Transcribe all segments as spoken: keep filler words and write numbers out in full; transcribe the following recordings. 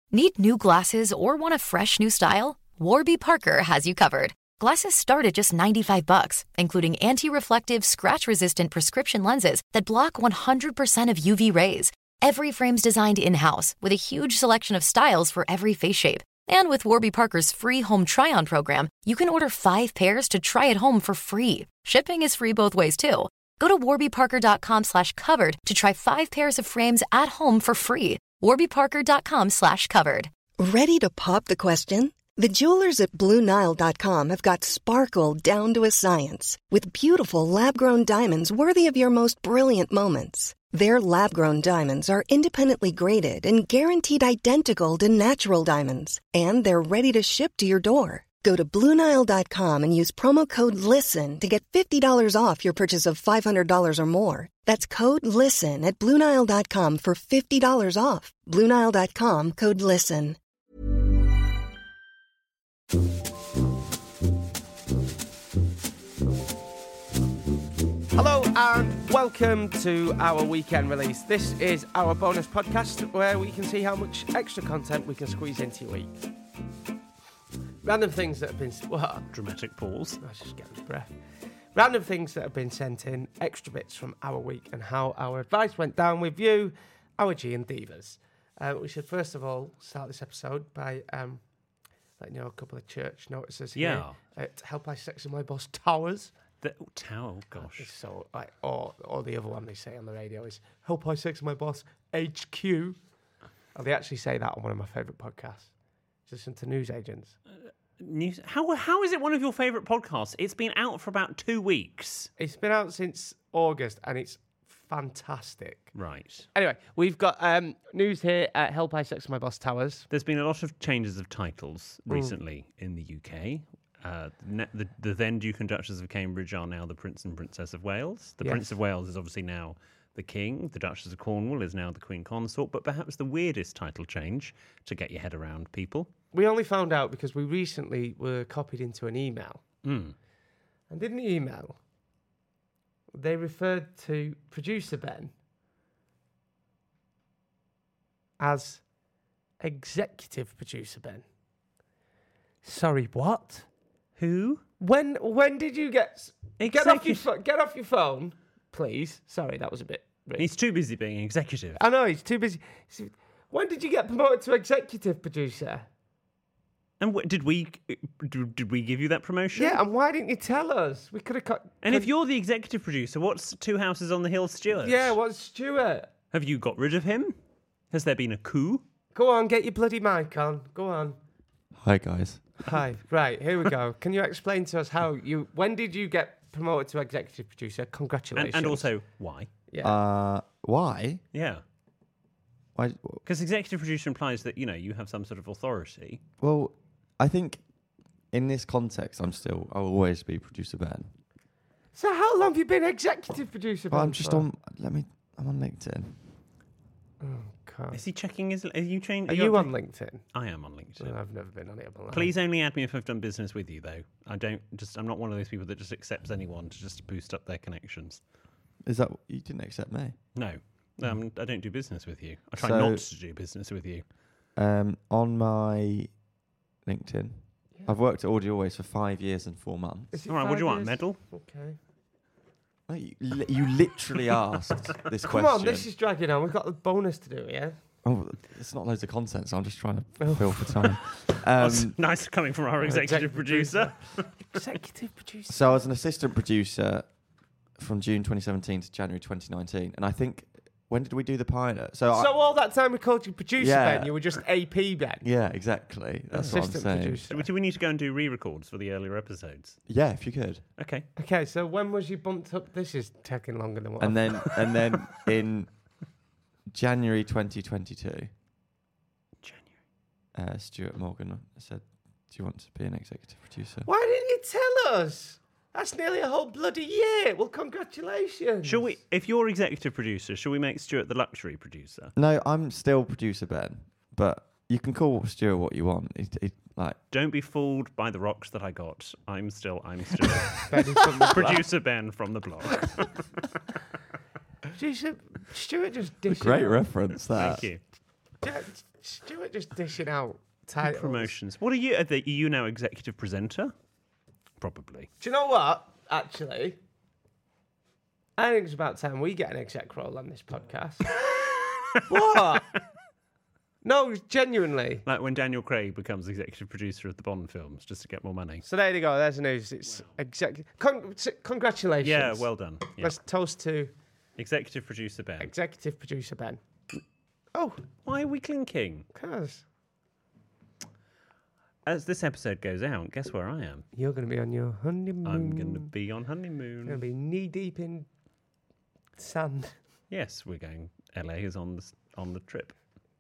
Need new glasses or want a fresh new style? Warby Parker has you covered. Glasses start at just ninety-five bucks, including anti-reflective, scratch-resistant prescription lenses that block one hundred percent of U V rays. Every frame's designed in-house with a huge selection of styles for every face shape. And with Warby Parker's free home try-on program, you can order five pairs to try at home for free. Shipping is free both ways, too. Go to warbyparker.com slash covered to try five pairs of frames at home for free. warbyparker.com slash covered. Ready to pop the question? The jewelers at Blue Nile dot com have got sparkle down to a science with beautiful lab-grown diamonds worthy of your most brilliant moments. Their lab-grown diamonds are independently graded and guaranteed identical to natural diamonds, and they're ready to ship to your door. Go to Blue Nile dot com and use promo code LISTEN to get fifty dollars off your purchase of five hundred dollars or more. That's code LISTEN at Blue Nile dot com for fifty dollars off. Blue Nile dot com, code LISTEN. Hello and welcome to our weekend release. This is our bonus podcast where we can see how much extra content we can squeeze into your week. Random things that have been... What? Dramatic pause. I was just getting breath. Random things that have been sent in, extra bits from our week and how our advice went down with you, our G and Divas. Uh, we should first of all start this episode by um, letting you know a couple of church notices here. Yeah. At Help I Sex My Boss Towers. The oh, Tower, gosh. It's so like, or or the other one they say on the radio is Help I Sex My Boss H Q. Oh, they actually say that on one of my favourite podcasts. Listen to news agents. Uh, news. How how is it one of your favourite podcasts? It's been out for about two weeks. It's been out since August and it's fantastic. Right. Anyway, we've got um, news here at Help I Sex My Boss Towers. There's been a lot of changes of titles recently mm. in the U K. Uh, the, the, the then Duke and Duchess of Cambridge are now the Prince and Princess of Wales. The yes. Prince of Wales is obviously now the King. The Duchess of Cornwall is now the Queen Consort. But perhaps the weirdest title change to get your head around, people. We only found out because we recently were copied into an email. Mm. And in the email, they referred to producer Ben as executive producer Ben. Sorry, what? Who? When when did you get... Executive. Get off your pho- Get off your phone, please. Sorry, that was a bit rude. He's too busy being executive. I know, he's too busy. When did you get promoted to executive producer? And what, did we did, did we give you that promotion? Yeah, and why didn't you tell us? We could have cut... And if you're the executive producer, what's Two Houses on the Hill Stuart? Yeah, what's Stuart? Have you got rid of him? Has there been a coup? Go on, get your bloody mic on. Go on. Hi, guys. Hi. Right, here we go. Can you explain to us how you... When did you get promoted to executive producer? Congratulations. And, and also, why? Yeah. Uh, why? Yeah. Why? Because executive producer implies that, you know, you have some sort of authority. Well, I think in this context, I'm still... I'll always be producer Ben. So how long have you been executive producer Ben? Well, I'm just for? on... Let me... I'm on LinkedIn. Oh, God. Is he checking his... Are you, changing? Are you on LinkedIn? I am on LinkedIn. Well, I've never been on it. But Please only add me if I've done business with you, though. I don't just... I'm not one of those people that just accepts anyone to just boost up their connections. Is that... You didn't accept me? No. Um, I don't do business with you. I try So, not to do business with you. Um, on my LinkedIn, Yeah. I've worked at Audio Always for five years and four months. All right, what do you want, a medal? Okay. No, you, li- you literally asked this Come question. on, this is dragging on. We've got a bonus to do, yeah? Oh, it's not loads of content, so I'm just trying to fill for time. Um, Nice coming from our executive producer. Executive producer. so I was an assistant producer from June twenty seventeen to January twenty nineteen, and I think... When did we do the pilot? So, So I, all that time we called you producer Yeah. Ben, you were just A P Ben. yeah, exactly. That's what I'm Assistant saying. producer. Do we, do we need to go and do re-records for the earlier episodes? Yeah, if you could. Okay. Okay, so when was you bumped up? This is taking longer than what And I then, and then in January twenty twenty-two, January. uh, Stuart Morgan said, "Do you want to be an executive producer?" Why didn't you tell us? That's nearly a whole bloody year. Well, congratulations. Shall we, if you're executive producer, shall we make Stuart the luxury producer? No, I'm still producer Ben, but you can call Stuart what you want. He, he, like, Don't be fooled by the rocks that I got. I'm still, I'm still Ben is from the producer Ben from the blog. Producer Stuart just dishing great out. reference that. Thank you. Yeah, Stuart just dishing out titles. Promotions. What are you? Are, they, are you now executive presenter? Probably. Do you know what? Actually, I think it's about time we get an exec role on this podcast. What? No, genuinely. Like when Daniel Craig becomes executive producer of the Bond films, just to get more money. So there you go. There's the news. It's wow. exec. Con- congratulations. Yeah, well done. Yeah. Let's toast to executive producer Ben. Executive producer Ben. Oh, why are we clinking? Because as this episode goes out, guess where I am? You're going to be on your honeymoon. I'm going to be on honeymoon. You're going to be knee deep in sand. Yes, we're going. L A is on the on the trip.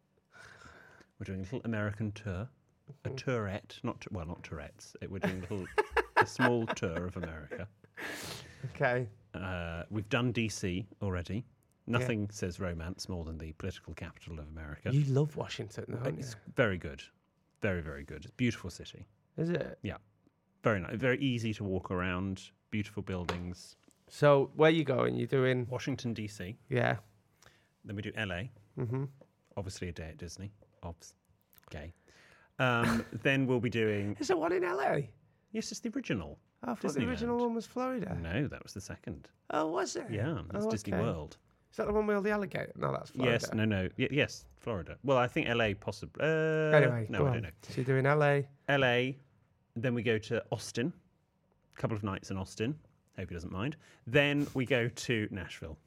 We're doing a little American tour, a tourette, not well, not Tourette's. We're doing a little, a small tour of America. Okay. Uh, we've done D C already. Nothing yeah. says romance more than the political capital of America. You love Washington, don't it's you? Very good, very very good. It's a beautiful city. Is it? Yeah, very nice. Very easy to walk around. Beautiful buildings. So where are you going? You're doing Washington D C. Yeah. Then we do L A. Mm-hmm. Obviously a day at Disney. Obs. Gay. Um, then we'll be doing... Is there one in L A? Yes, it's the original. I thought the original one was Florida. No, that was the second. Oh, was it? Yeah, that's oh, Disney okay. World. Is that the one with all the alligators? No, that's Florida. Yes, no, no. Y- yes, Florida. Well, I think L A possibly. Uh, anyway, no, I on. don't know. So you're doing L A. L A, then we go to Austin. A couple of nights in Austin. Hope he doesn't mind. Then we go to Nashville.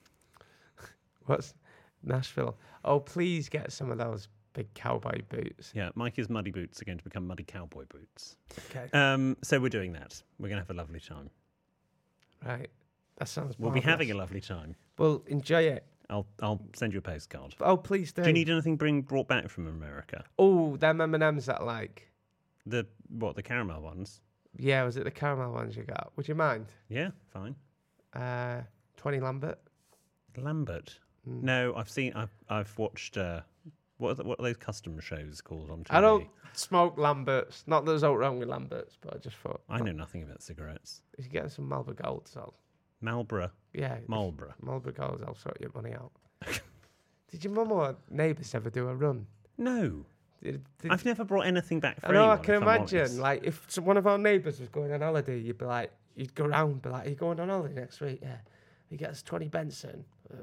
What's Nashville? Oh, please get some of those big cowboy boots. Yeah, Mikey's muddy boots are going to become muddy cowboy boots. Okay. Um, so we're doing that. We're going to have a lovely time. Right. That sounds We'll marvelous. be having a lovely time. Well, enjoy it. I'll I'll send you a postcard. Oh, please do. Do you need anything bring brought back from America? Oh, them M and M's that I like. The what? The caramel ones? Yeah, was it the caramel ones you got? Would you mind? Yeah, fine. Uh, twenty Lambert. Lambert. Mm. No, I've seen. I've I've watched. Uh, what are the, what are those custom shows called on T V? I don't smoke Lamberts. Not that there's anything wrong with Lamberts, but I just thought. I know nothing about cigarettes. You should get some Marlboro Golds. I'll, Marlboro. yeah. Marlboro. Marlboro Golds. I'll sort your money out. Did your mum or neighbours ever do a run? No. Did, did, I've never brought anything back for I know. anyone, I can if I'm imagine. honest. Like if some, one of our neighbours was going on holiday, you'd be like, you'd go round, be like, "Are you going on holiday next week?" Yeah. You get us twenty Benson, uh,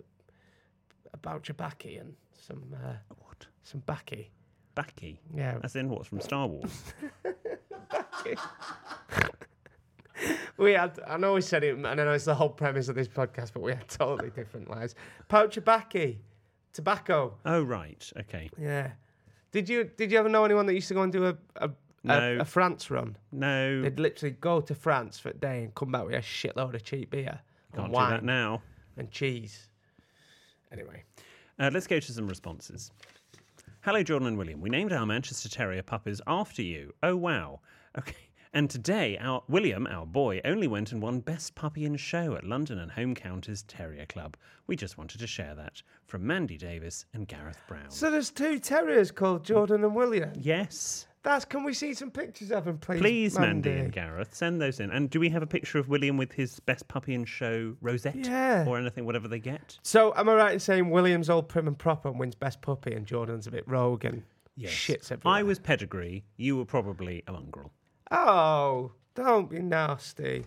a voucher backy, and some uh, what? Some backy. Backy. Yeah. As in what? From Star Wars. Backy. We had, I know we said it, and I know it's the whole premise of this podcast, but we had totally different lives. Pouch of backy, tobacco. Oh right. Okay. Yeah. Did you did you ever know anyone that used to go and do a a, No. a, a France run? No. They'd literally go to France for a day and come back with a shitload of cheap beer Can't and do wine that now. and cheese. Anyway. Uh, let's go to some responses. Hello, Jordan and William. We named our Manchester Terrier puppies after you. Oh, wow. Okay. And today, our William, our boy, only went and won Best Puppy in Show at London and Home Counties Terrier Club. We just wanted to share that. From Mandy Davis and Gareth Brown. So there's two terriers called Jordan and William? Yes. That's, can we see some pictures of them, please? Please, Mandy, Mandy and Gareth, send those in. And do we have a picture of William with his Best Puppy in Show rosette? Yeah. Or anything, whatever they get? So am I right in saying William's all prim and proper and wins Best Puppy and Jordan's a bit rogue and Yes. shits everywhere? I was pedigree. You were probably a mongrel. Oh, don't be nasty.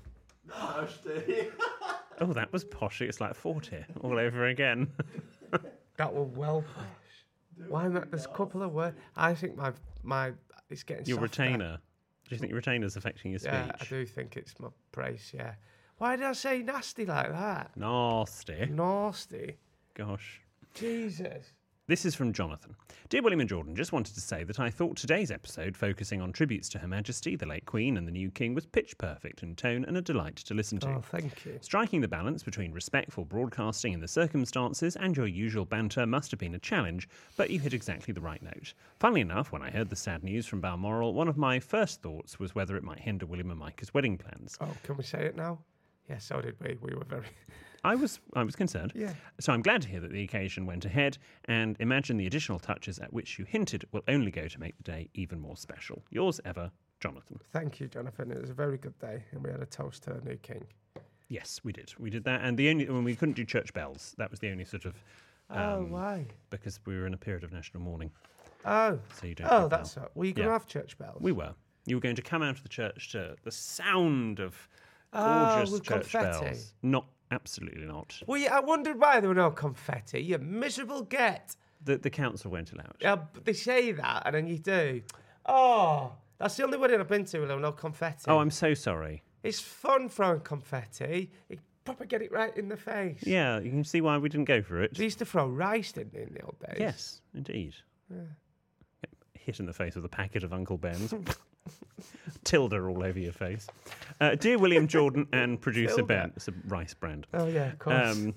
Nasty. Oh, that was posh. It's like forty all over again. That was well posh. Why not? There's a couple of words. I think my my it's getting Your softer. retainer. Do you think your retainer's affecting your speech? Yeah, I do think it's my praise. Yeah. Why did I say nasty like that? Nasty. Nasty. Gosh. Jesus. This is from Jonathan. Dear William and Jordan, just wanted to say that I thought today's episode, focusing on tributes to Her Majesty, the late Queen and the new King, was pitch perfect in tone and a delight to listen to. Oh, thank you. Striking the balance between respectful broadcasting in the circumstances and your usual banter must have been a challenge, but you hit exactly the right note. Funnily enough, when I heard the sad news from Balmoral, one of my first thoughts was whether it might hinder William and Micah's wedding plans. Oh, can we say it now? Yeah, so did we. We were very... I was I was concerned. Yeah. So I'm glad to hear that the occasion went ahead, and imagine the additional touches at which you hinted will only go to make the day even more special. Yours ever, Jonathan. Thank you, Jonathan. It was a very good day, and we had a toast to our new king. Yes, we did. We did that, and the only when we couldn't do church bells, that was the only sort of Oh, why? Because we were in a period of national mourning. Oh. So you don't Oh, ring that's bell. all. Were you going to Yeah. have church bells? We were. You were going to come out of the church to the sound of Oh, gorgeous with church confetti? bells. Not, absolutely not. Well, yeah, I wondered why there were no confetti. You miserable get. The the council won't allow it. Yeah, but they say that, and then you do. Oh, that's the only wedding I've been to where there were no confetti. Oh, I'm so sorry. It's fun throwing confetti. You proper get it right in the face. Yeah, you can see why we didn't go for it. They used to throw rice, didn't they, in the old days? Yes, indeed. Yeah. Hit in the face with a packet of Uncle Ben's. Tilda all over your face. Uh, dear William Jordan and producer Tilda? Ben. It's a rice brand. Oh, yeah, of course. Um,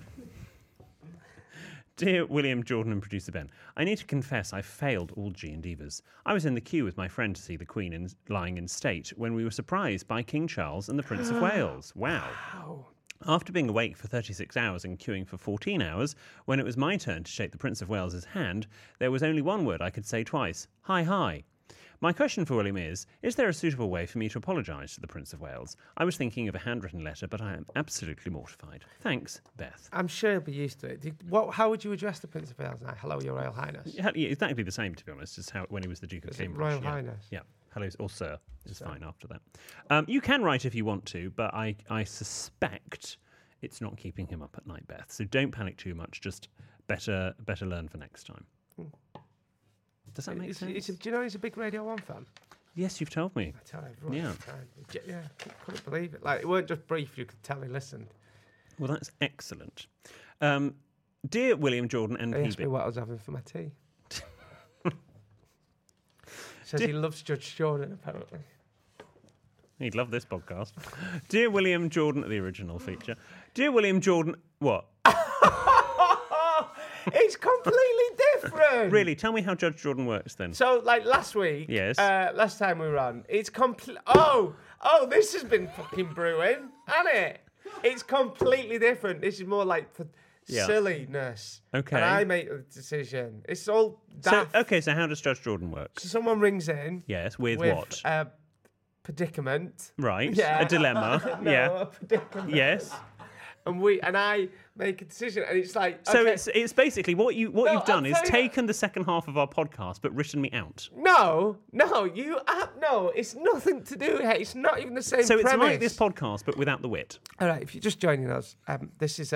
Dear William Jordan and producer Ben, I need to confess I failed all G and Divas. I was in the queue with my friend to see the Queen in, lying in state when we were surprised by King Charles and the Prince of Wales. Wow. Wow. After being awake for thirty-six hours and queuing for fourteen hours, when it was my turn to shake the Prince of Wales's hand, there was only one word I could say twice. Hi, hi. My question for William is, is there a suitable way for me to apologise to the Prince of Wales? I was thinking of a handwritten letter, but I am absolutely mortified. Thanks, Beth. I'm sure he'll be used to it. Did, what, how would you address the Prince of Wales now? Hello, Your Royal Highness. Yeah, yeah, exactly the same, to be honest, as how when he was the Duke of Is it Cambridge. Royal yeah. Highness? Yeah. Hello, or Sir. Is Sir. fine after that. Um, you can write if you want to, but I, I suspect it's not keeping him up at night, Beth. So don't panic too much. Just better better learn for next time. Does that make It's- sense? it's a- do you know he's a big Radio one fan? Yes, you've told me. I tell everyone. Yeah. all the time. He ge- Yeah, I couldn't believe it. Like, it weren't just brief, you could tell he listened. Well, that's excellent. Um, dear William Jordan and He asked me P B. what I was having for my tea. Says Did- he loves Judge Jordan, apparently. He'd love this podcast. Dear William Jordan, the original feature. Dear William Jordan, what? It's completely different. Really? Tell me how Judge Jordan works then. So, like last week, Yes. uh, last time we were on, it's complete. Oh, oh, this has been fucking brewing, hasn't it? It's completely different. This is more like for Yeah. silliness. Okay. And I make the decision. It's all So, daft. okay, so how does Judge Jordan work? So someone rings in Yes, with, with what? a predicament. Right, Yeah. a dilemma. No, Yeah, a predicament. yes. And we and I make a decision, and it's like So okay, it's it's basically what you what No, you've done I'll is tell you- taken the second half of our podcast but written me out. no, no, you uh, no, it's nothing to do with it. It's not even the same. So it's premise. like this podcast but without the wit. All right, if you're just joining us, um, this is a.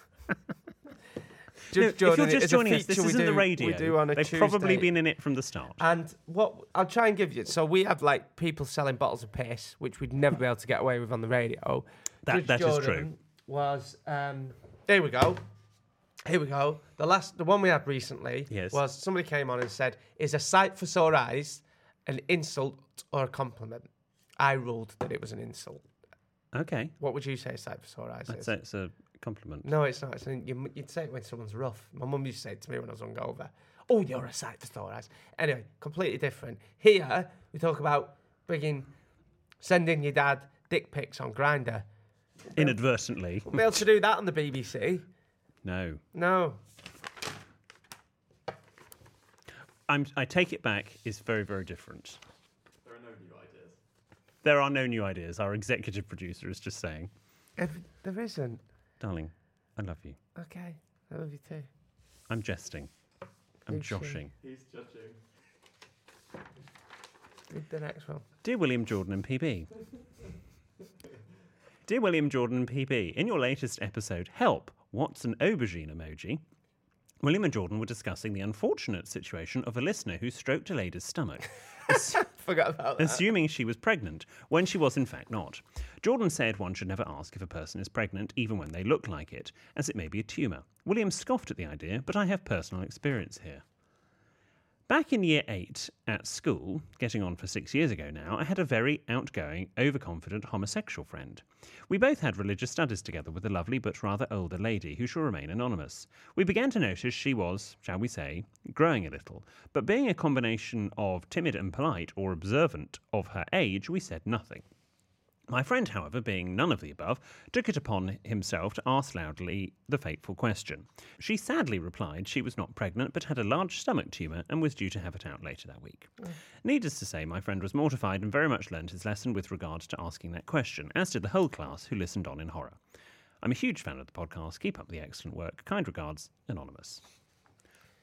No, Judge Jordan, if you're just it's a joining us, this feature we isn't the do- radio. We do on a They've Tuesday. probably been in it from the start. And what I'll try and give you. So we have like people selling bottles of piss, which we'd never be able to get away with on the radio. That- Judge that is Jordan true. Was um, here we go. Here we go. The last, the one we had recently Yes. was somebody came on and said, "Is a sight for sore eyes an insult or a compliment?" I ruled that it was an insult. Okay, What would you say a sight for sore eyes I'd is? say it's a compliment. No, it's not. It's an, you, you'd say it when someone's rough. My mum used to say it to me when I was hungover. Oh, you're a sight for sore eyes. Anyway, completely different. Here, we talk about bringing, sending your dad dick pics on Grindr. Inadvertently. Won't be able to do that on the B B C. No. No. I'm, I take it back is very, very different. There are no new ideas. There are no new ideas. Our executive producer is just saying, Every, there isn't. darling, I love you. Okay. I love you too. I'm jesting. I'm Who's she? joshing. He's judging. Read the next one. Dear William Jordan and P B. Dear William Jordan and P B, in your latest episode, Help, What's an Aubergine Emoji? William and Jordan were discussing the unfortunate situation of a listener who stroked a lady's stomach, ass- Forgot about that. assuming she was pregnant, when she was in fact not. Jordan said one should never ask if a person is pregnant, even when they look like it, as it may be a tumour. William scoffed at the idea, but I have personal experience here. Back in year eight at school, getting on for six years ago now, I had a very outgoing, overconfident homosexual friend. We both had religious studies together with a lovely but rather older lady who shall remain anonymous. We began to notice she was, shall we say, growing a little, but being a combination of timid and polite or observant of her age, we said nothing. My friend, however, being none of the above, took it upon himself to ask loudly the fateful question. She sadly replied she was not pregnant but had a large stomach tumour and was due to have it out later that week. Mm. Needless to say, my friend was mortified and very much learned his lesson with regard to asking that question, as did the whole class who listened on in horror. I'm a huge fan of the podcast. Keep up the excellent work. Kind regards, Anonymous.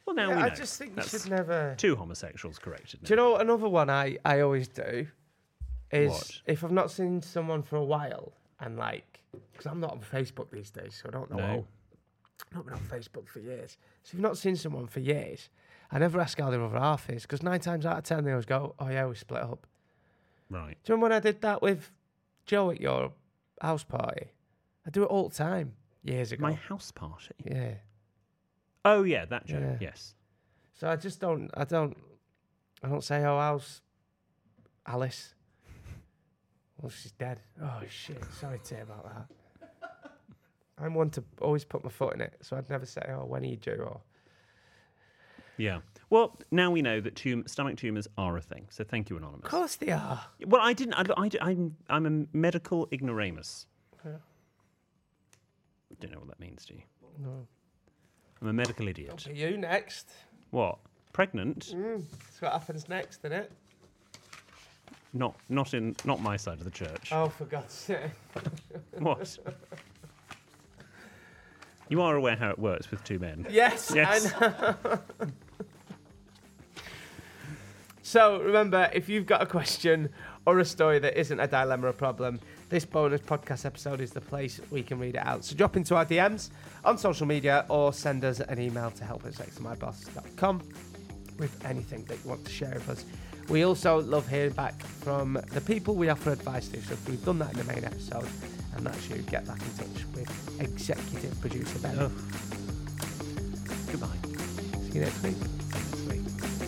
Well, now Yeah, we know. I just think you That's should never. two homosexuals corrected. Do you know another one I, I always do is What? if I've not seen someone for a while and like, because I'm not on Facebook these days, so I don't know. No. All, I've not been on Facebook for years. So if you've not seen someone for years, I never ask how their other half is because nine times out of ten they always go, "Oh yeah, we split up." Right. Do you remember when I did that with Joe at your house party? I do it all the time years ago. My house party. Yeah. Oh yeah, that joke. Yeah. Yes. So I just don't. I don't. I don't say, "Oh, how's Alice?" Well, she's dead. Oh shit! Sorry to hear about that. I'm one to always put my foot in it, so I'd never say, "Oh, when are you due?" Or Yeah. Well, now we know that tum- stomach tumours are a thing. So thank you, Anonymous. of course they are. Well, I didn't. I, I, I'm. I'm a medical ignoramus. Yeah. Don't know what that means, do you? No. I'm a medical idiot. Okay, you next. What? Pregnant? Mm, that's what happens next, isn't it? Not. Not in. Not my side of the church. Oh, for God's sake! What? You are aware how it works with two men. Yes. Yes. I know. So remember, if you've got a question or a story that isn't a dilemma or problem, this bonus podcast episode is the place we can read it out. So drop into our D Ms on social media or send us an email to help at sex my boss dot com with anything that you want to share with us. We also love hearing back from the people we offer advice to. So if we've done that in the main episode and that's you, get back in touch with executive producer Ben. Oh. Goodbye. See you next week. See you next week.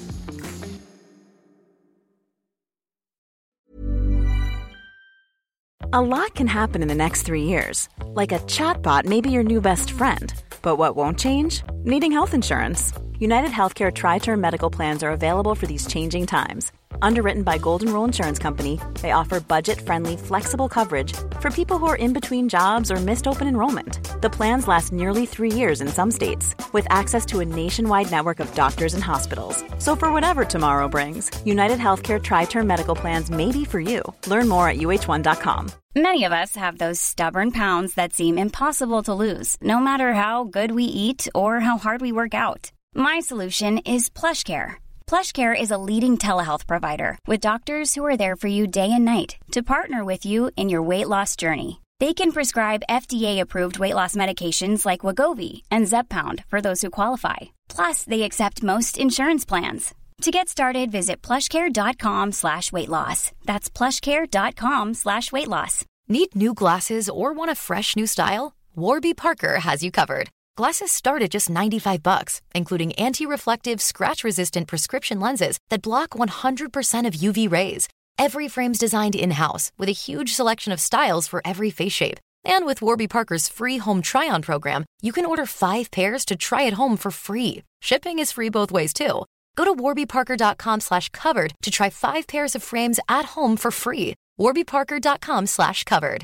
A lot can happen in the next three years. Like a chatbot may be your new best friend. But what won't change? Needing health insurance. United Healthcare Tri-Term Medical Plans are available for these changing times. Underwritten by Golden Rule Insurance Company, they offer budget-friendly, flexible coverage for people who are in between jobs or missed open enrollment. The plans last nearly three years in some states, with access to a nationwide network of doctors and hospitals. So for whatever tomorrow brings, United Healthcare Tri-Term Medical Plans may be for you. Learn more at U H one dot com. Many of us have those stubborn pounds that seem impossible to lose, no matter how good we eat or how hard we work out. My solution is PlushCare. PlushCare is a leading telehealth provider with doctors who are there for you day and night to partner with you in your weight loss journey. They can prescribe F D A-approved weight loss medications like Wegovy and Zepbound for those who qualify. Plus, they accept most insurance plans. To get started, visit plushcare.com slash weight loss. That's plushcare.com slash weight loss. Need new glasses or want a fresh new style? Warby Parker has you covered. Glasses start at just ninety-five bucks, including anti-reflective, scratch-resistant prescription lenses that block one hundred percent of U V rays. Every frame's designed in-house with a huge selection of styles for every face shape. And with Warby Parker's free home try-on program, you can order five pairs to try at home for free. Shipping is free both ways, too. Go to warbyparker.com slash covered to try five pairs of frames at home for free. warbyparker.com slash covered.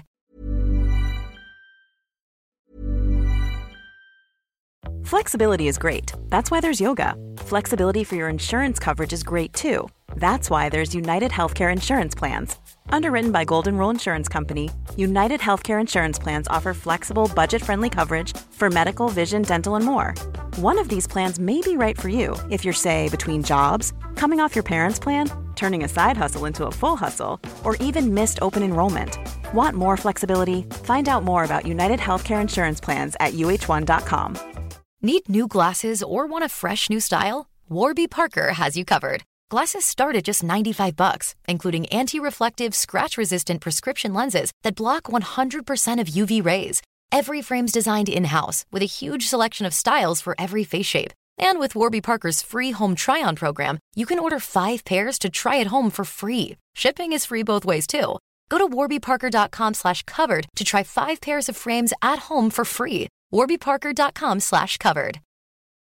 Flexibility is great. That's why there's yoga. Flexibility for your insurance coverage is great too. That's why there's United Healthcare Insurance Plans. Underwritten by Golden Rule Insurance Company, United Healthcare Insurance Plans offer flexible, budget-friendly coverage for medical, vision, dental, and more. One of these plans may be right for you if you're, say, between jobs, coming off your parents' plan, turning a side hustle into a full hustle, or even missed open enrollment. Want more flexibility? Find out more about United Healthcare Insurance Plans at U H one dot com. Need new glasses or want a fresh new style? Warby Parker has you covered. Glasses start at just ninety-five bucks, including anti-reflective, scratch-resistant prescription lenses that block one hundred percent of U V rays. Every frame's designed in-house with a huge selection of styles for every face shape. And with Warby Parker's free home try-on program, you can order five pairs to try at home for free. Shipping is free both ways, too. Go to warbyparker.com slash covered to try five pairs of frames at home for free. warbyparker.com slash covered.